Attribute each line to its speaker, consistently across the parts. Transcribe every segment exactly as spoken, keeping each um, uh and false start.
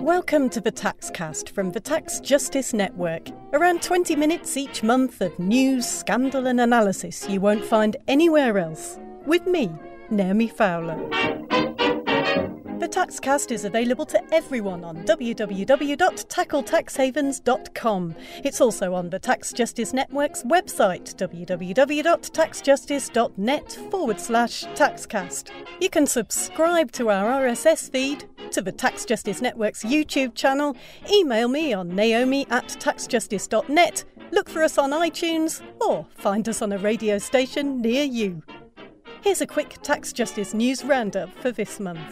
Speaker 1: Welcome to the Taxcast from the Tax Justice Network. Around twenty minutes each month of news, scandal and analysis you won't find anywhere else. With me, Naomi Fowler. The Taxcast is available to everyone on w w w dot tackle tax havens dot com. It's also on the Tax Justice Network's website, w w w dot tax justice dot net forward slash taxcast. You can subscribe to our R S S feed, to the Tax Justice Network's YouTube channel, email me on naomi at tax justice dot net, look for us on iTunes, or find us on a radio station near you. Here's a quick Tax Justice News roundup for this month.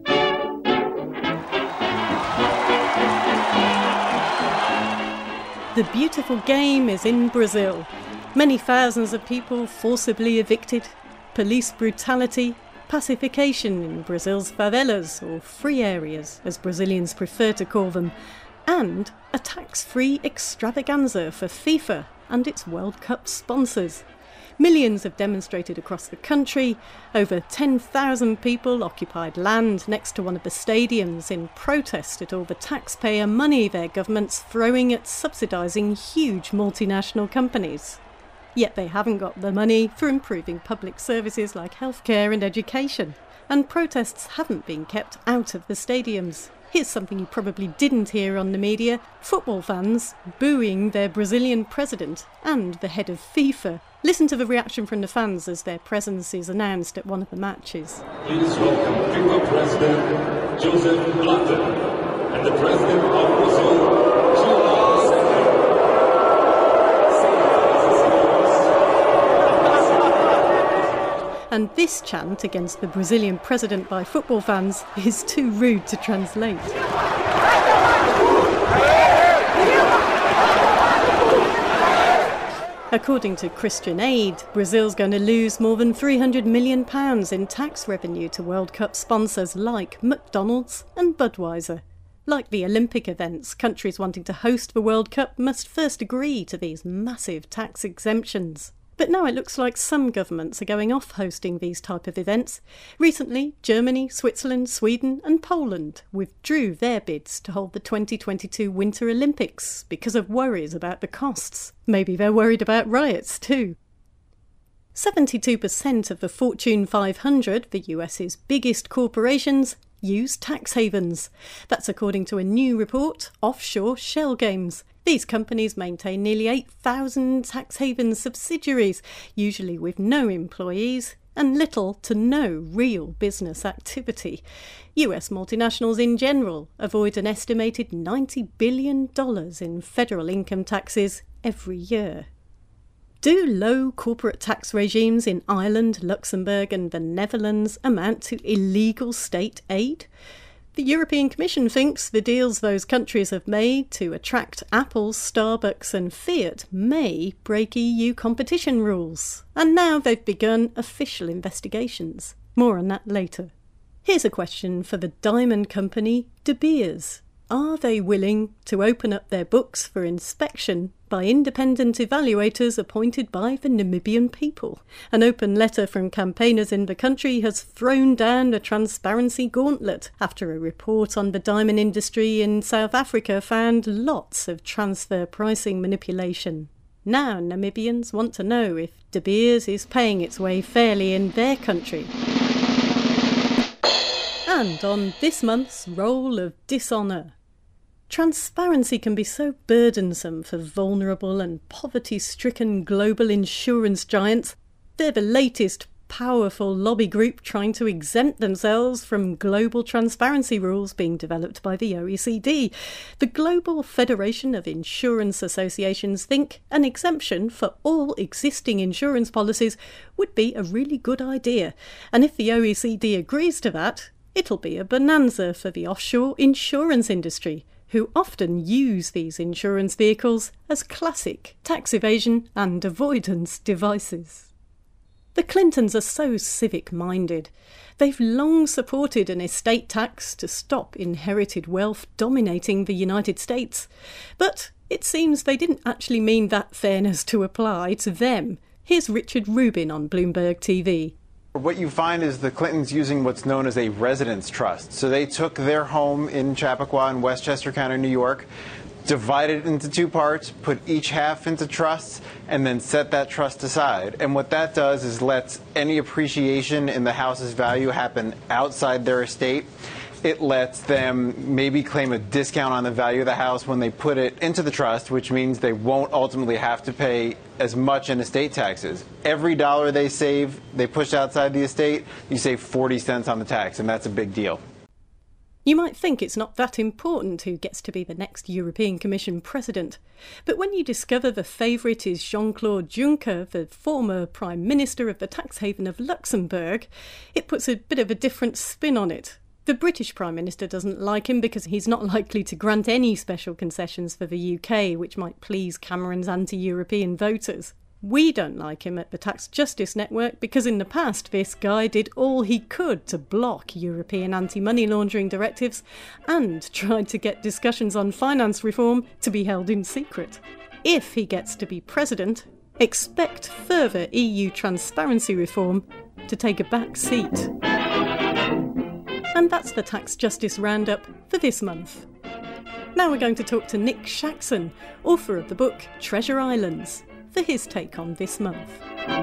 Speaker 1: The beautiful game is in Brazil. Many thousands of people forcibly evicted, police brutality, pacification in Brazil's favelas, or free areas, as Brazilians prefer to call them, and a tax-free extravaganza for FIFA and its World Cup sponsors. Millions have demonstrated across the country. Over ten thousand people occupied land next to one of the stadiums in protest at all the taxpayer money their government's throwing at subsidising huge multinational companies. Yet they haven't got the money for improving public services like healthcare and education. And protests haven't been kept out of the stadiums. Here's something you probably didn't hear on the media. Football fans booing their Brazilian president and the head of FIFA. Listen to the reaction from the fans as their presence is announced at one of the matches.
Speaker 2: Please welcome FIFA President Joseph Blatter and the President of Brazil, Gilmar Seca.
Speaker 1: And this chant against the Brazilian president by football fans is too rude to translate. According to Christian Aid, Brazil's going to lose more than three hundred million pounds in tax revenue to World Cup sponsors like McDonald's and Budweiser. Like the Olympic events, countries wanting to host the World Cup must first agree to these massive tax exemptions. But now it looks like some governments are going off hosting these type of events. Recently, Germany, Switzerland, Sweden and Poland withdrew their bids to hold the twenty twenty-two Winter Olympics because of worries about the costs. Maybe they're worried about riots too. seventy-two percent of the Fortune five hundred, the U S's biggest corporations, use tax havens. That's according to a new report, Offshore Shell Games. These companies maintain nearly eight thousand tax haven subsidiaries, usually with no employees and little to no real business activity. U S multinationals in general avoid an estimated ninety billion dollars in federal income taxes every year. Do low corporate tax regimes in Ireland, Luxembourg and the Netherlands amount to illegal state aid? The European Commission thinks the deals those countries have made to attract Apple, Starbucks and Fiat may break E U competition rules. And now they've begun official investigations. More on that later. Here's a question for the diamond company De Beers. Are they willing to open up their books for inspection by independent evaluators appointed by the Namibian people? An open letter from campaigners in the country has thrown down the transparency gauntlet after a report on the diamond industry in South Africa found lots of transfer pricing manipulation. Now Namibians want to know if De Beers is paying its way fairly in their country. And on this month's Roll of Dishonour. Transparency can be so burdensome for vulnerable and poverty-stricken global insurance giants. They're the latest powerful lobby group trying to exempt themselves from global transparency rules being developed by the O E C D. The Global Federation of Insurance Associations think an exemption for all existing insurance policies would be a really good idea. And if the O E C D agrees to that, it'll be a bonanza for the offshore insurance industry, who often use these insurance vehicles as classic tax evasion and avoidance devices. The Clintons are so civic-minded. They've long supported an estate tax to stop inherited wealth dominating the United States. But it seems they didn't actually mean that fairness to apply to them. Here's Richard Rubin on Bloomberg T V.
Speaker 3: What you find is the Clintons using what's known as a residence trust. So they took their home in Chappaqua in Westchester County, New York, divided it into two parts, put each half into trusts, and then set that trust aside. And what that does is lets any appreciation in the house's value happen outside their estate. It lets them maybe claim a discount on the value of the house when they put it into the trust, which means they won't ultimately have to pay as much in estate taxes. Every dollar they save, they push outside the estate, you save forty cents on the tax, and that's a big deal.
Speaker 1: You might think it's not that important who gets to be the next European Commission president. But when you discover the favourite is Jean-Claude Juncker, the former Prime Minister of the tax haven of Luxembourg, it puts a bit of a different spin on it. The British Prime Minister doesn't like him because he's not likely to grant any special concessions for the U K, which might please Cameron's anti-European voters. We don't like him at the Tax Justice Network because in the past this guy did all he could to block European anti-money laundering directives and tried to get discussions on finance reform to be held in secret. If he gets to be president, expect further E U transparency reform to take a back seat. And that's the Tax Justice Roundup for this month. Now we're going to talk to Nick Shaxson, author of the book Treasure Islands, for his take on this month.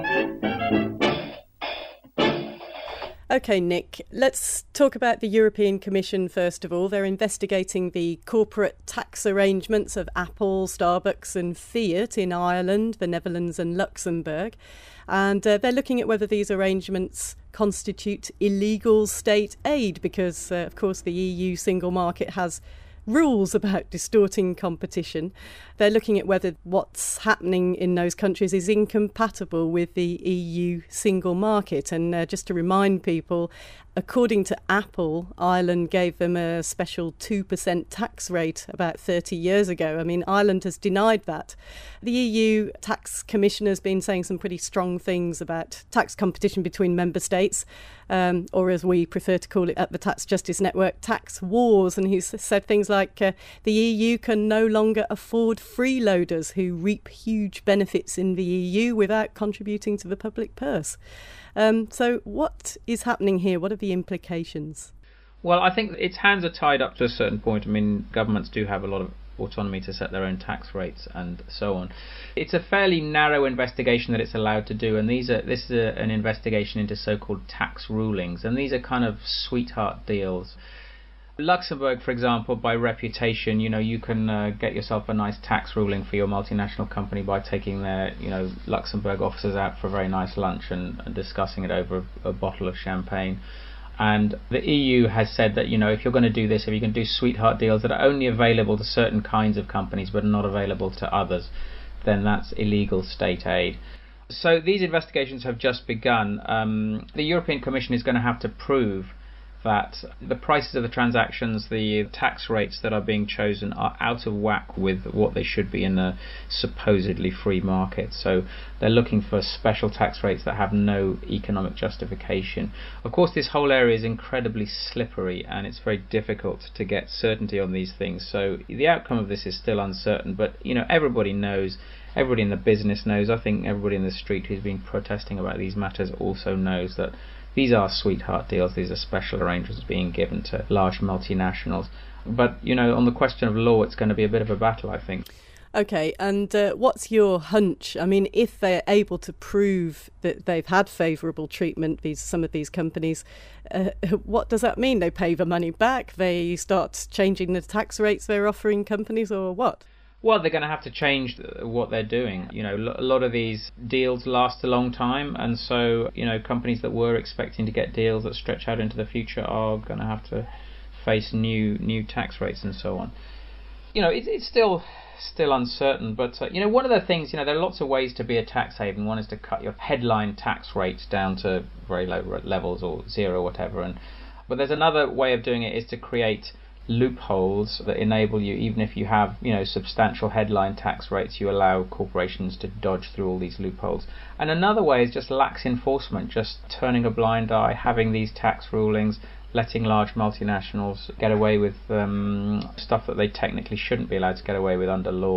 Speaker 1: OK, Nick, let's talk about the European Commission first of all. They're investigating the corporate tax arrangements of Apple, Starbucks and Fiat in Ireland, the Netherlands and Luxembourg. And uh, they're looking at whether these arrangements constitute illegal state aid because, uh, of course, the E U single market has rules about distorting competition. They're looking at whether what's happening in those countries is incompatible with the E U single market. And uh, just to remind people, according to Apple, Ireland gave them a special two percent tax rate about thirty years ago. I mean, Ireland has denied that. The E U tax commissioner has been saying some pretty strong things about tax competition between member states, um, or as we prefer to call it at the Tax Justice Network, tax wars. And he's said things like uh, the E U can no longer afford freeloaders who reap huge benefits in the E U without contributing to the public purse. Um, so what is happening here? What are the implications?
Speaker 4: Well, I think its hands are tied up to a certain point. I mean, governments do have a lot of autonomy to set their own tax rates and so on. It's a fairly narrow investigation that it's allowed to do, and these are this is a, an investigation into so-called tax rulings, and these are kind of sweetheart deals. Luxembourg, for example, by reputation, you know, you can uh, get yourself a nice tax ruling for your multinational company by taking their, you know, Luxembourg officers out for a very nice lunch and, and discussing it over a, a bottle of champagne. And the E U has said that, you know, if you're going to do this, if you can do sweetheart deals that are only available to certain kinds of companies but are not available to others, then that's illegal state aid. So these investigations have just begun. Um, the European Commission is going to have to prove that the prices of the transactions, the tax rates that are being chosen are out of whack with what they should be in a supposedly free market. So they're looking for special tax rates that have no economic justification. Of course, this whole area is incredibly slippery and it's very difficult to get certainty on these things. So the outcome of this is still uncertain, but you know, everybody knows, everybody in the business knows, I think everybody in the street who's been protesting about these matters also knows that these are sweetheart deals, these are special arrangements being given to large multinationals. But, you know, on the question of law, it's going to be a bit of a battle, I think.
Speaker 1: OK, and uh, what's your hunch? I mean, if they're able to prove that they've had favourable treatment, these some of these companies, uh, what does that mean? They pay the money back? They start changing the tax rates they're offering companies, or what?
Speaker 4: Well, they're going to have to change what they're doing. You know, a lot of these deals last a long time, and so, you know, companies that were expecting to get deals that stretch out into the future are going to have to face new new tax rates and so on. You know, it, it's still still uncertain, but uh, you know, one of the things, you know, there are lots of ways to be a tax haven. One is to cut your headline tax rates down to very low levels or zero or whatever, and but there's another way of doing it is to create loopholes that enable you, even if you have, you know, substantial headline tax rates, you allow corporations to dodge through all these loopholes. And another way is just lax enforcement, just turning a blind eye, having these tax rulings, letting large multinationals get away with um, stuff that they technically shouldn't be allowed to get away with under law.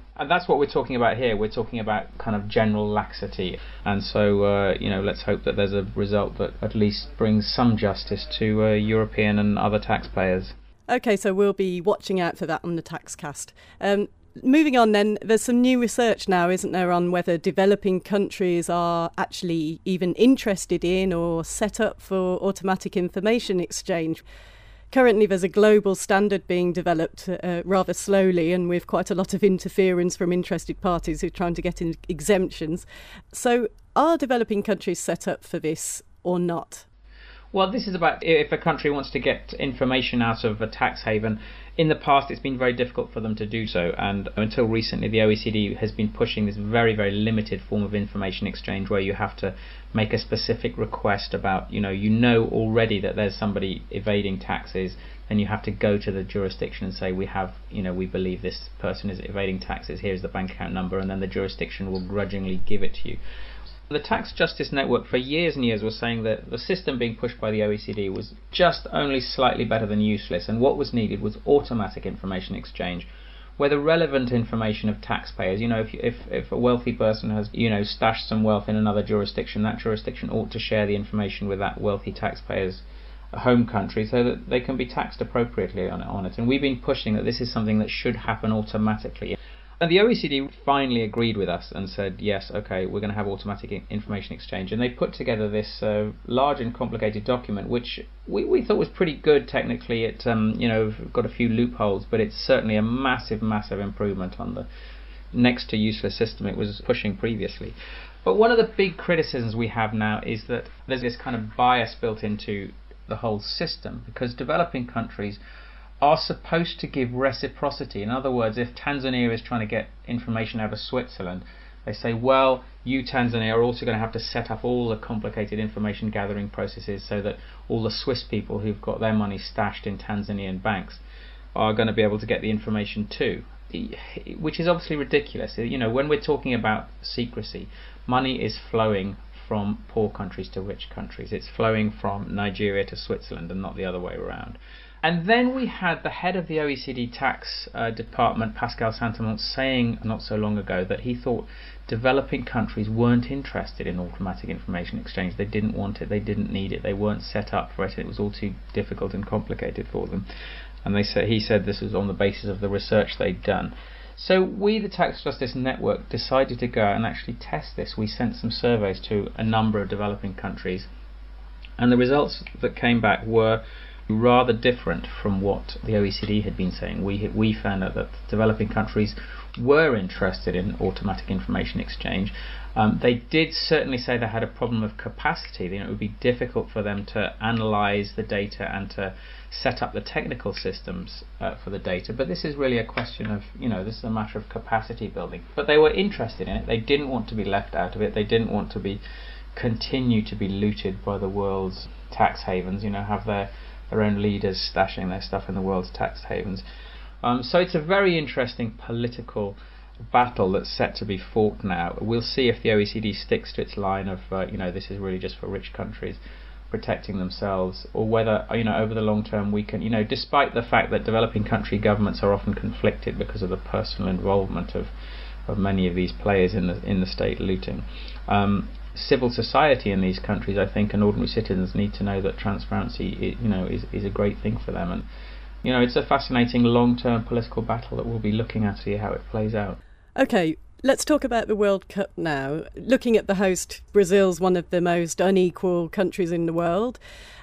Speaker 4: And that's what we're talking about here. We're talking about kind of general laxity. And so, uh, you know, let's hope that there's a result that at least brings some justice to uh, European and other taxpayers.
Speaker 1: OK, so we'll be watching out for that on the Taxcast. Um, moving on then, there's some new research now, isn't there, on whether developing countries are actually even interested in or set up for automatic information exchange. Currently, there's a global standard being developed uh, rather slowly and with quite a lot of interference from interested parties who are trying to get in exemptions. So are developing countries set up for this or not?
Speaker 4: Well, this is about if a country wants to get information out of a tax haven. In the past, it's been very difficult for them to do so, and until recently the O E C D has been pushing this very, very limited form of information exchange where you have to make a specific request about, you know, you know already that there's somebody evading taxes, then you have to go to the jurisdiction and say, we have, you know, we believe this person is evading taxes, here's the bank account number, and then the jurisdiction will grudgingly give it to you. The Tax Justice Network for years and years was saying that the system being pushed by the O E C D was just only slightly better than useless, and what was needed was automatic information exchange, where the relevant information of taxpayers, you know, if, if if a wealthy person has, you know, stashed some wealth in another jurisdiction, that jurisdiction ought to share the information with that wealthy taxpayer's home country so that they can be taxed appropriately on, on it. And we've been pushing that this is something that should happen automatically. And the O E C D finally agreed with us and said, yes, OK, we're going to have automatic information exchange. And they put together this uh, large and complicated document, which we, we thought was pretty good technically. It, um, you know, got a few loopholes, but it's certainly a massive, massive improvement on the next to useless system it was pushing previously. But one of the big criticisms we have now is that there's this kind of bias built into the whole system, because developing countries are supposed to give reciprocity. In other words, if Tanzania is trying to get information out of Switzerland, they say, well, you Tanzania are also going to have to set up all the complicated information gathering processes so that all the Swiss people who've got their money stashed in Tanzanian banks are going to be able to get the information too, which is obviously ridiculous. You know, when we're talking about secrecy, money is flowing from poor countries to rich countries. It's flowing from Nigeria to Switzerland and not the other way around. And then we had the head of the O E C D tax uh, department, Pascal Saint-Amant, saying not so long ago that he thought developing countries weren't interested in automatic information exchange. They didn't want it, they didn't need it, they weren't set up for it, it was all too difficult and complicated for them. And they said, he said this was on the basis of the research they'd done. So we, the Tax Justice Network, decided to go and actually test this. We sent some surveys to a number of developing countries, and the results that came back were rather different from what the O E C D had been saying. We we found out that developing countries were interested in automatic information exchange. Um, they did certainly say they had a problem of capacity. You know, it would be difficult for them to analyse the data and to set up the technical systems uh, for the data. But this is really a question of, you know, this is a matter of capacity building. But they were interested in it. They didn't want to be left out of it. They didn't want to be continue to be looted by the world's tax havens. You know, have their their own leaders stashing their stuff in the world's tax havens. Um, so it's a very interesting political battle that's set to be fought now. We'll see if the O E C D sticks to its line of, uh, you know, this is really just for rich countries protecting themselves, or whether, you know, over the long term we can, you know, despite the fact that developing country governments are often conflicted because of the personal involvement of of many of these players in the in the state looting. Um, civil society in these countries, I think, and ordinary citizens need to know that transparency, you know, is, is a great thing for them. And, you know, it's a fascinating long-term political battle that we'll be looking at to see how it plays out.
Speaker 1: OK, let's talk about the World Cup now. Looking at the host, Brazil's one of the most unequal countries in the world.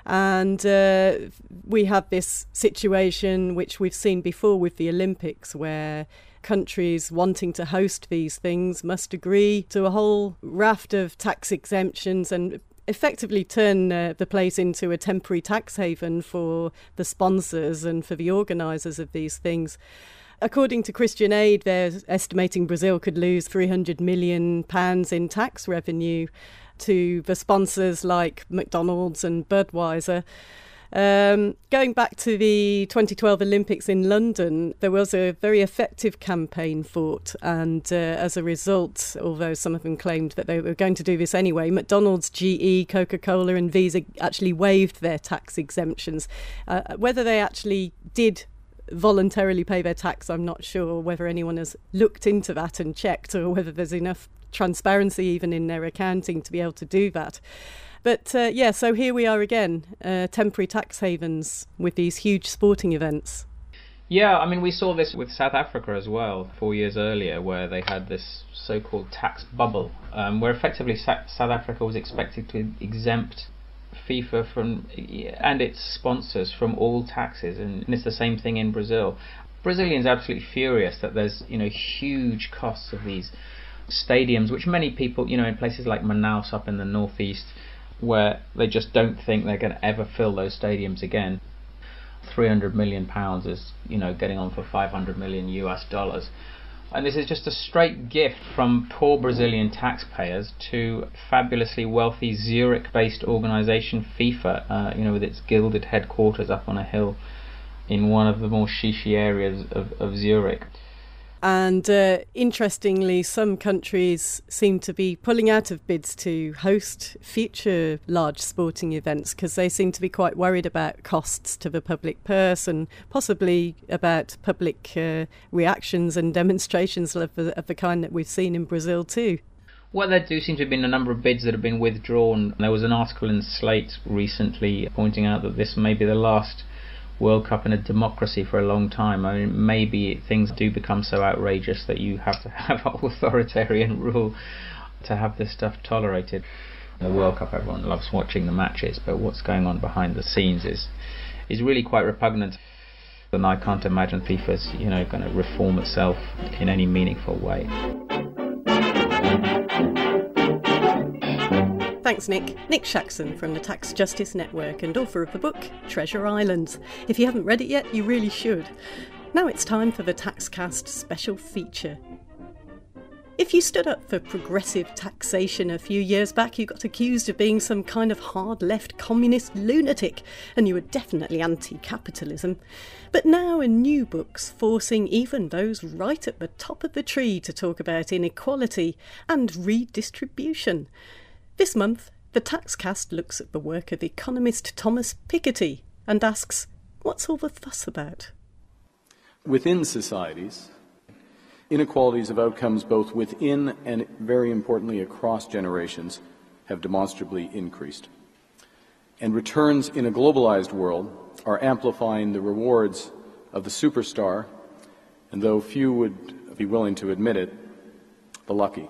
Speaker 1: And uh, we have this situation which we've seen before with the Olympics, where countries wanting to host these things must agree to a whole raft of tax exemptions and effectively turn uh, the place into a temporary tax haven for the sponsors and for the organisers of these things. According to Christian Aid, they're estimating Brazil could lose three hundred million pounds in tax revenue to the sponsors like McDonald's and Budweiser. Um, going back to the twenty twelve Olympics in London, there was a very effective campaign fought, and uh, as a result, although some of them claimed that they were going to do this anyway, McDonald's, G E, Coca-Cola and Visa actually waived their tax exemptions. Uh, whether they actually did voluntarily pay their tax. I'm not sure whether anyone has looked into that and checked, or whether there's enough transparency even in their accounting to be able to do that. But uh, yeah, so here we are again, uh, temporary tax havens with these huge sporting events.
Speaker 4: Yeah, I mean, we saw this with South Africa as well, four years earlier, where they had this so-called tax bubble, um, where effectively Sa- South Africa was expected to exempt FIFA from and its sponsors from all taxes, and it's the same thing in Brazil. Brazilians are absolutely furious that there's, you know, huge costs of these stadiums, which many people, you know, in places like Manaus up in the northeast, where they just don't think they're going to ever fill those stadiums again. three hundred million pounds is, you know, getting on for five hundred million U S dollars. And this is just a straight gift from poor Brazilian taxpayers to fabulously wealthy Zurich-based organisation FIFA, uh, you know, with its gilded headquarters up on a hill in one of the more shishy areas of, of Zurich.
Speaker 1: And uh, interestingly, some countries seem to be pulling out of bids to host future large sporting events because they seem to be quite worried about costs to the public purse and possibly about public uh, reactions and demonstrations of the, of the kind that we've seen in Brazil too.
Speaker 4: Well, there do seem to have been a number of bids that have been withdrawn. There was an article in Slate recently pointing out that this may be the last World Cup in a democracy for a long time. I mean, maybe things do become so outrageous that you have to have authoritarian rule to have this stuff tolerated. The World Cup, everyone loves watching the matches, but what's going on behind the scenes is is really quite repugnant. And I can't imagine FIFA's, you know, going to reform itself in any meaningful way.
Speaker 1: Thanks, Nick. Nick Shaxson from the Tax Justice Network and author of the book Treasure Islands. If you haven't read it yet, you really should. Now it's time for the TaxCast special feature. If you stood up for progressive taxation a few years back, you got accused of being some kind of hard-left communist lunatic, and you were definitely anti-capitalism. But now a new book's forcing even those right at the top of the tree to talk about inequality and redistribution. This month, the TaxCast looks at the work of economist Thomas Piketty and asks, what's all the fuss about?
Speaker 5: Within societies, inequalities of outcomes both within and, very importantly, across generations have demonstrably increased. And returns in a globalized world are amplifying the rewards of the superstar, and though few would be willing to admit it, the lucky.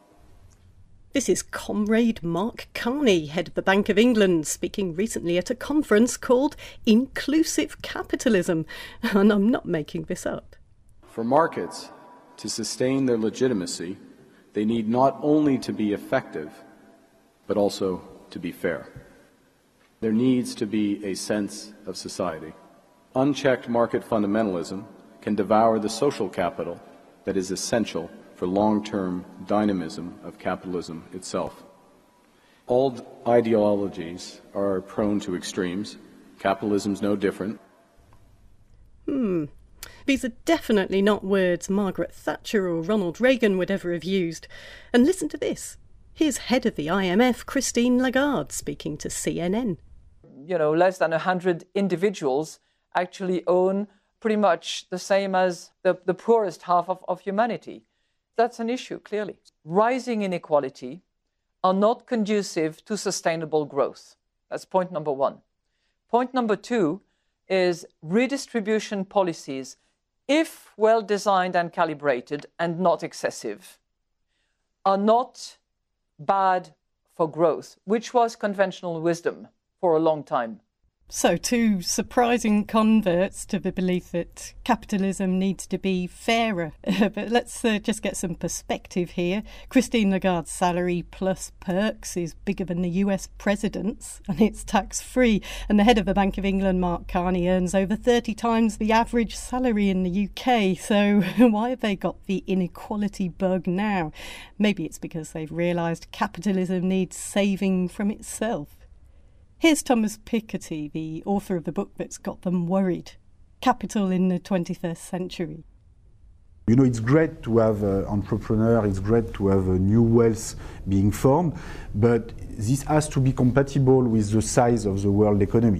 Speaker 1: This is Comrade Mark Carney, head of the Bank of England, speaking recently at a conference called Inclusive Capitalism. And I'm not making this up.
Speaker 5: For markets to sustain their legitimacy, they need not only to be effective, but also to be fair. There needs to be a sense of society. Unchecked market fundamentalism can devour the social capital that is essential for long-term dynamism of capitalism itself. All ideologies are prone to extremes. Capitalism's no different.
Speaker 1: Hmm. These are definitely not words Margaret Thatcher or Ronald Reagan would ever have used. And listen to this. Here's head of the I M F, Christine Lagarde, speaking to C N N.
Speaker 6: You know, less than one hundred individuals actually own pretty much the same as the, the poorest half of, of humanity. That's an issue, clearly. Rising inequality are not conducive to sustainable growth. That's point number one. Point number two is redistribution policies, if well designed and calibrated and not excessive, are not bad for growth, which was conventional wisdom for a long time.
Speaker 1: So two surprising converts to the belief that capitalism needs to be fairer. But let's uh, just get some perspective here. Christine Lagarde's salary plus perks is bigger than the U S president's, and it's tax-free. And the head of the Bank of England, Mark Carney, earns over thirty times the average salary in the U K. So why have they got the inequality bug now? Maybe it's because they've realised capitalism needs saving from itself. Here's Thomas Piketty, the author of the book that's got them worried, Capital in the twenty-first century.
Speaker 7: You know, it's great to have uh, entrepreneurs, it's great to have a new wealth being formed, but this has to be compatible with the size of the world economy.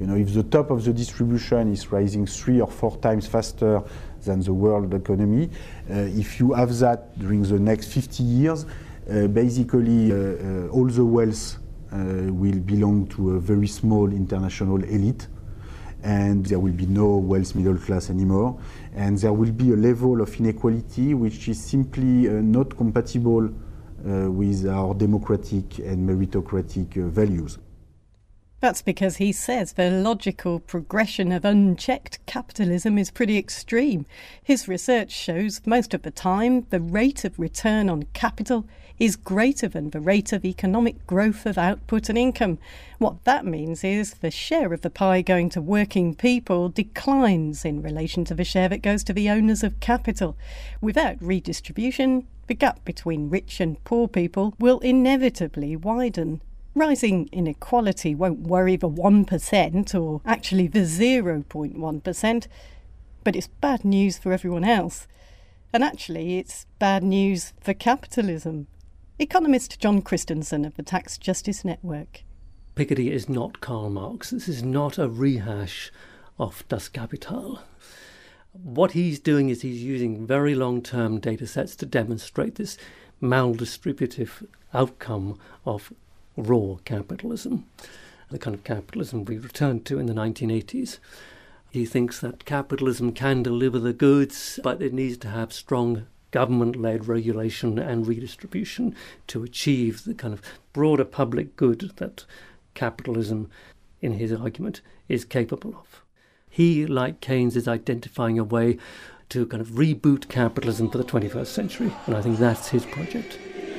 Speaker 7: You know, if the top of the distribution is rising three or four times faster than the world economy, uh, if you have that during the next fifty years, uh, basically uh, uh, all the wealth uh, will belong to a very small international elite, and there will be no wealth middle class anymore, and there will be a level of inequality which is simply uh, not compatible uh, with our democratic and meritocratic uh, values.
Speaker 1: That's because he says the logical progression of unchecked capitalism is pretty extreme. His research shows most of the time the rate of return on capital is greater than the rate of economic growth of output and income. What that means is the share of the pie going to working people declines in relation to the share that goes to the owners of capital. Without redistribution, the gap between rich and poor people will inevitably widen. Rising inequality won't worry the one percent or actually the zero point one percent, but it's bad news for everyone else. And actually, it's bad news for capitalism. Economist John Christensen of the Tax Justice Network.
Speaker 8: Piketty is not Karl Marx. This is not a rehash of Das Kapital. What he's doing is he's using very long-term data sets to demonstrate this maldistributive outcome of raw capitalism, the kind of capitalism we returned to in the nineteen eighties. He thinks that capitalism can deliver the goods, but it needs to have strong government-led regulation and redistribution to achieve the kind of broader public good that capitalism, in his argument, is capable of. He, like Keynes, is identifying a way to kind of reboot capitalism for the twenty-first century, and I think that's his project.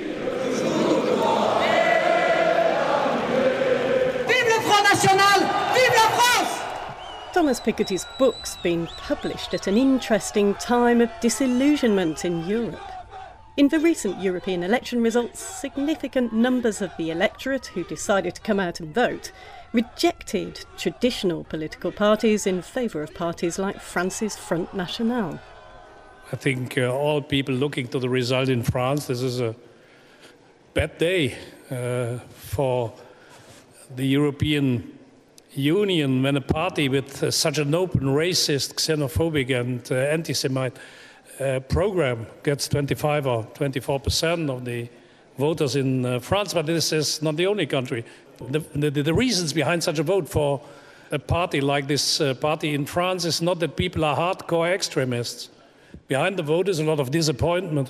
Speaker 1: Thomas Piketty's book's been published at an interesting time of disillusionment in Europe. In the recent European election results, significant numbers of the electorate who decided to come out and vote rejected traditional political parties in favour of parties like France's Front National.
Speaker 9: I think uh, all people looking to the result in France, this is a bad day uh, for the European Union when a party with uh, such an open racist, xenophobic and uh, anti-Semite uh, program gets twenty-five or twenty-four percent of the voters in uh, France. But this is not the only country. The, the, the reasons behind such a vote for a party like this uh, party in France is not that people are hardcore extremists. Behind the vote is a lot of disappointment,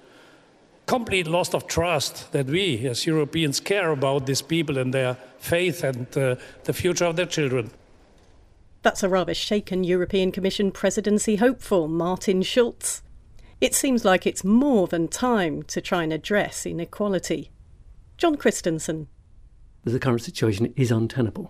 Speaker 9: complete loss of trust that we as Europeans care about these people and their faith and uh, the future of their children.
Speaker 1: That's a rather shaken European Commission presidency hopeful, Martin Schulz. It seems like it's more than time to try and address inequality. John Christensen.
Speaker 8: The current situation is untenable.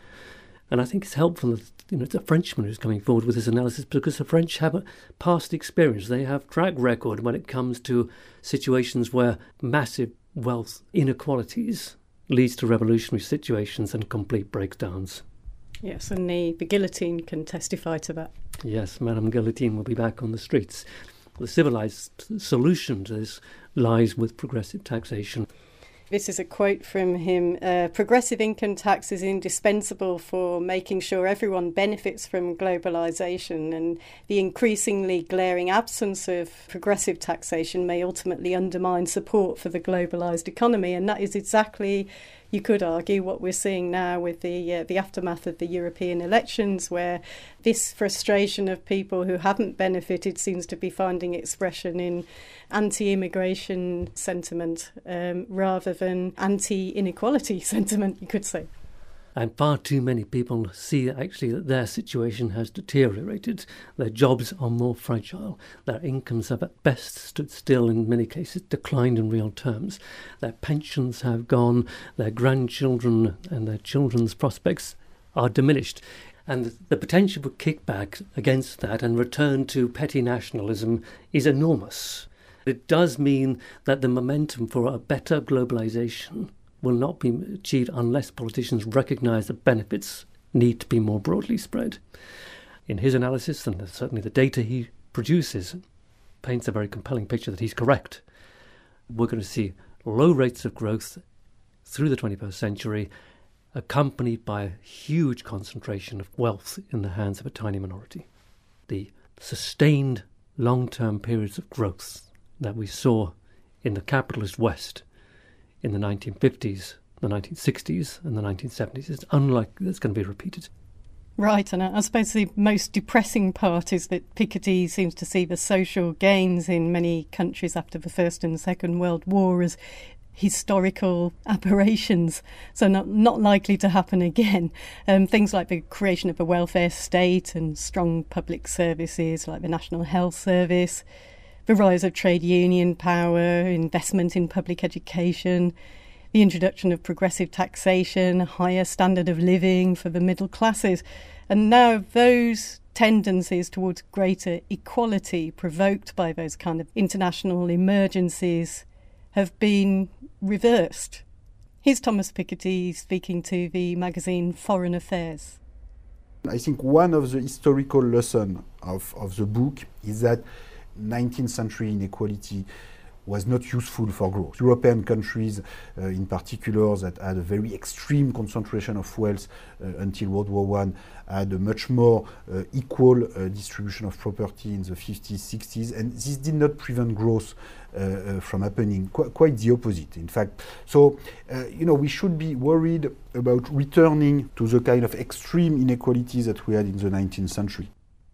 Speaker 8: And I think it's helpful that, you know, it's a Frenchman who's coming forward with this analysis, because the French have a past experience. They have track record when it comes to situations where massive wealth inequalities leads to revolutionary situations and complete breakdowns.
Speaker 1: Yes, and the, the guillotine can testify to that.
Speaker 8: Yes, Madame Guillotine will be back on the streets. The civilised solution to this lies with progressive taxation.
Speaker 1: This is a quote from him. Uh, progressive income tax is indispensable for making sure everyone benefits from globalisation, and the increasingly glaring absence of progressive taxation may ultimately undermine support for the globalised economy. And that is exactly, you could argue, what we're seeing now with the uh, the aftermath of the European elections, where this frustration of people who haven't benefited seems to be finding expression in anti-immigration sentiment um, rather than anti-inequality sentiment, you could say.
Speaker 8: And far too many people see actually that their situation has deteriorated. Their jobs are more fragile. Their incomes have at best stood still, in many cases declined in real terms. Their pensions have gone. Their grandchildren and their children's prospects are diminished. And the potential for kickback against that and return to petty nationalism is enormous. It does mean that the momentum for a better globalisation will not be achieved unless politicians recognise that benefits need to be more broadly spread. In his analysis, and certainly the data he produces, paints a very compelling picture that he's correct. We're going to see low rates of growth through the twenty-first century accompanied by a huge concentration of wealth in the hands of a tiny minority. The sustained long-term periods of growth that we saw in the capitalist West in the nineteen fifties, the nineteen sixties and the nineteen seventies is unlikely that's going to be repeated.
Speaker 1: Right, and I suppose the most depressing part is that Piketty seems to see the social gains in many countries after the First and Second World War as historical aberrations, so not not likely to happen again. Um, things like the creation of a welfare state and strong public services like the National Health Service, the rise of trade union power, investment in public education, the introduction of progressive taxation, a higher standard of living for the middle classes. And now those tendencies towards greater equality provoked by those kind of international emergencies have been reversed. Here's Thomas Piketty speaking to the magazine Foreign Affairs.
Speaker 7: I think one of the historical lessons of, of the book is that nineteenth century inequality was not useful for growth. European countries, uh, in particular, that had a very extreme concentration of wealth uh, until World War One, had a much more uh, equal uh, distribution of property in the fifties, sixties, and this did not prevent growth uh, uh, from happening. Qu- quite the opposite, in fact. So, uh, you know, we should be worried about returning to the kind of extreme inequalities that we had in the nineteenth century.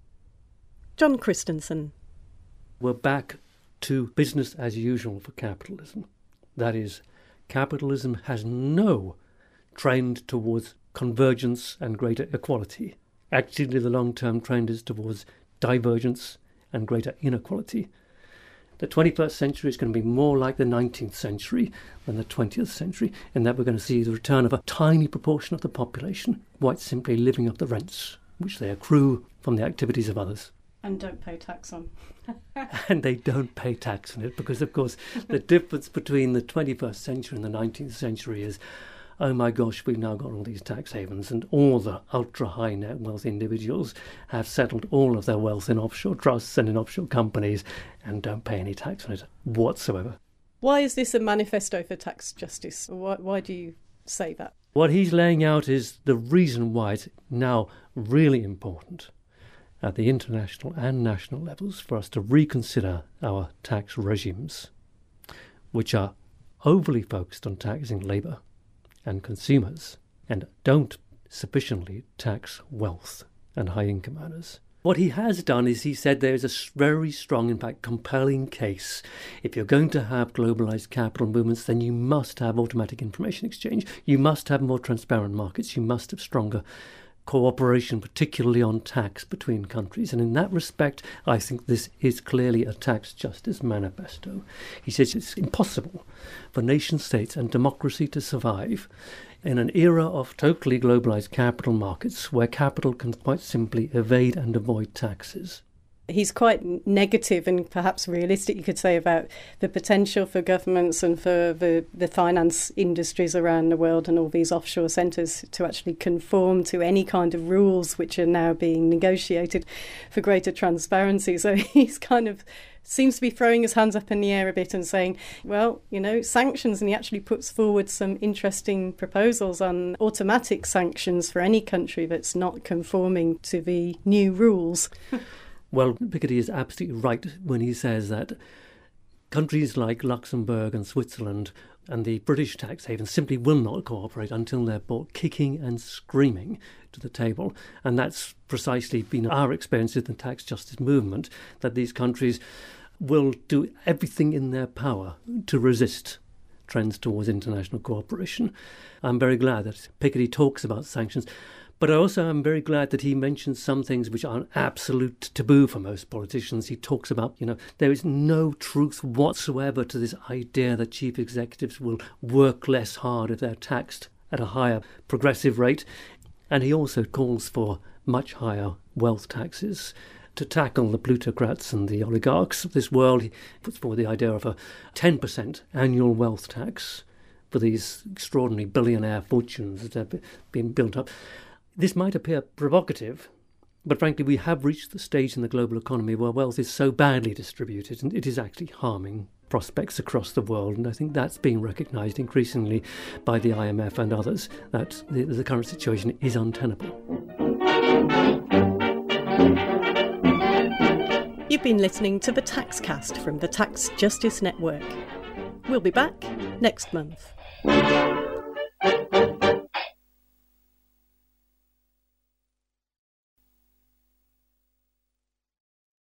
Speaker 1: John Christensen.
Speaker 8: We're back to business as usual for capitalism. That is, capitalism has no trend towards convergence and greater equality. Actually, the long-term trend is towards divergence and greater inequality. The twenty-first century is going to be more like the nineteenth century than the twentieth century, in that we're going to see the return of a tiny proportion of the population quite simply living off the rents which they accrue from the activities of others.
Speaker 1: And don't pay tax on.
Speaker 8: And they don't pay tax on it because, of course, the difference between the twenty-first century and the nineteenth century is, oh my gosh, we've now got all these tax havens and all the ultra-high net wealth individuals have settled all of their wealth in offshore trusts and in offshore companies and don't pay any tax on it whatsoever.
Speaker 1: Why is this a manifesto for tax justice? Why, why do you say that?
Speaker 8: What he's laying out is the reason why it's now really important at the international and national levels for us to reconsider our tax regimes, which are overly focused on taxing labour and consumers and don't sufficiently tax wealth and high-income earners. What he has done is he said there is a very strong, in fact, compelling case. If you're going to have globalised capital movements, then you must have automatic information exchange. You must have more transparent markets. You must have stronger cooperation, particularly on tax between countries. And in that respect, I think this is clearly a tax justice manifesto. He says it's impossible for nation states and democracy to survive in an era of totally globalized capital markets where capital can quite simply evade and avoid taxes.
Speaker 1: He's quite negative and perhaps realistic, you could say, about the potential for governments and for the, the finance industries around the world and all these offshore centres to actually conform to any kind of rules which are now being negotiated for greater transparency. So he's kind of seems to be throwing his hands up in the air a bit and saying, well, you know, sanctions, and he actually puts forward some interesting proposals on automatic sanctions for any country that's not conforming to the new rules.
Speaker 8: Well, Piketty is absolutely right when he says that countries like Luxembourg and Switzerland and the British tax havens simply will not cooperate until they're brought kicking and screaming to the table. And that's precisely been our experience with the tax justice movement, that these countries will do everything in their power to resist trends towards international cooperation. I'm very glad that Piketty talks about sanctions. But I also am very glad that he mentions some things which are an absolute taboo for most politicians. He talks about, you know, there is no truth whatsoever to this idea that chief executives will work less hard if they're taxed at a higher progressive rate. And he also calls for much higher wealth taxes to tackle the plutocrats and the oligarchs of this world. He puts forward the idea of a ten percent annual wealth tax for these extraordinary billionaire fortunes that have been built up. This might appear provocative, But frankly, we have reached the stage in the global economy where wealth is so badly distributed and it is actually harming prospects across the world. And I think that's being recognised increasingly by the I M F and others, that the, the current situation is untenable.
Speaker 1: You've been listening to the Taxcast from the Tax Justice Network. We'll be back next month.